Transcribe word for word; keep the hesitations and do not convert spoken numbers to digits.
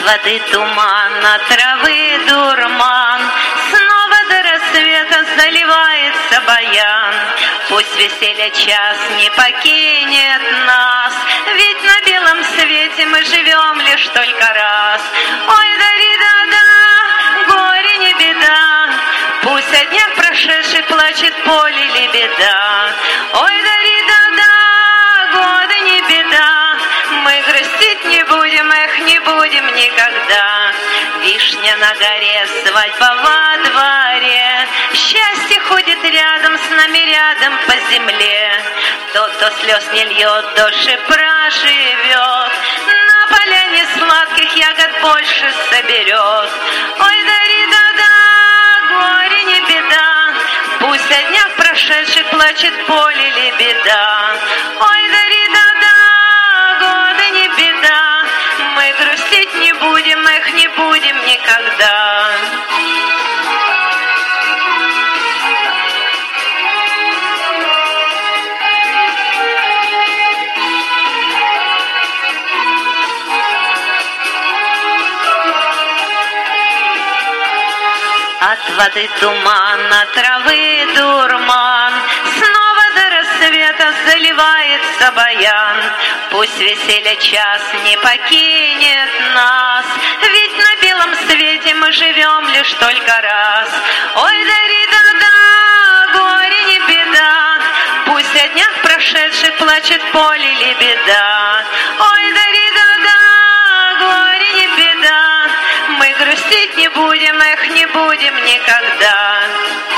воды туман, от травы дурман, снова до рассвета заливается баян. Пусть веселье час не покинет нас, ведь на белом свете мы живем лишь только раз. Ой, да-ри-да-да, горе не беда, пусть о днях прошедших плачет поле лебеда. Ой, да-ри-да-да, годы не беда, мы грустить не будем, эх, не будем никогда. Вишня на горе, свадьба во дворе, счастье ходит рядом с нами, рядом по земле. Тот, кто слез не льет, дольше проживет, на поляне сладких ягод больше соберет. Ой, да-ри-да-да, горе не беда, пусть о днях прошедших плачет поле лебеда. Ой, да-ри-да-да, годы не беда, мы грустить не будем, эх, не будем никогда. От воды туман, от травы дурман, снова до рассвета заливается баян. Пусть веселье час не покинет нас, ведь на белом свете мы живем лишь только раз. Ой, да-ри-да-да, горе не беда, пусть о днях прошедших плачет поле лебеда. Ой, да-ри-да-да, горе не беда, мы грустить не будем, эх, не будем никогда.